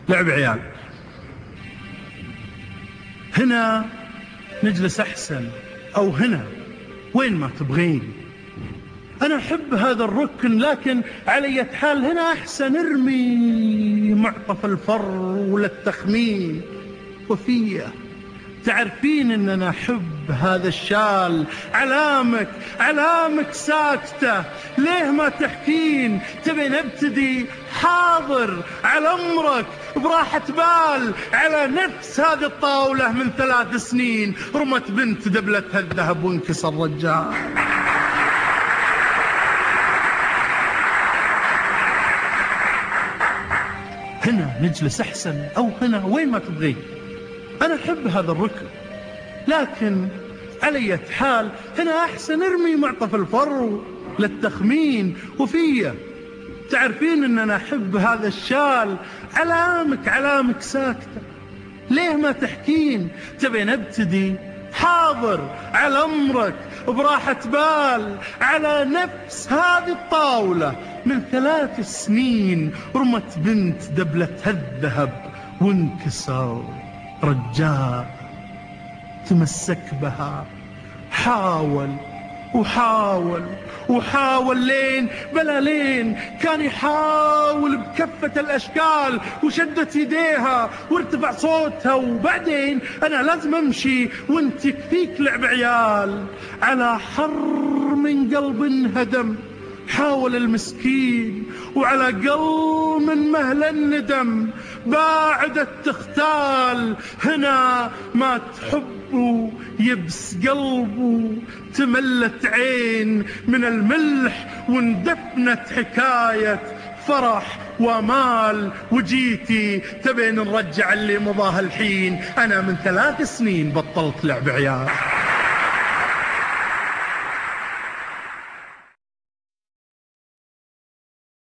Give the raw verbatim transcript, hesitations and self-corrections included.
لعب عيال. هنا نجلس أحسن، أو هنا وين ما تبغين. أنا أحب هذا الركن، لكن على أي حال هنا أحسن. ارمي معطف الفر ولا التخمين وفيه. تعرفين أن أنا أحب هذا الشال. علامك علامك ساكتة، ليه ما تحكين؟ تبين ابتدي؟ حاضر، على أمرك، براحة بال. على نفس هذه الطاولة من ثلاث سنين رمت بنت دبلتها الذهب وانكسر رجال. هنا نجلس أحسن، أو هنا وين ما تبغين. أنا أحب هذا الركن، لكن على أي حال هنا أحسن. ارمي معطف الفر للتخمين وفيه. تعرفين أن أنا أحب هذا الشال. علامك علامك ساكتة، ليه ما تحكين؟ تبين ابتدي؟ حاضر، على أمرك، براحة بال. على نفس هذه الطاولة من ثلاث سنين رمت بنت دبلتها الذهب وانكسر رجال. تمسك بها، حاول وحاول وحاول لين بلا لين. كان يحاول بكفة الأشكال، وشدت يديها وارتفع صوتها. وبعدين أنا لازم أمشي وانت فيك لعب عيال. على حر من قلب انهدم حاول المسكين، وعلى قلب من مهل الندم باعدت تختال. هنا ما تحبه يبس قلبه، تملت عين من الملح واندفنت حكاية فرح ومال. وجيتي تبين نرجع اللي مضاه الحين. أنا من ثلاث سنين بطلت لعب عيال.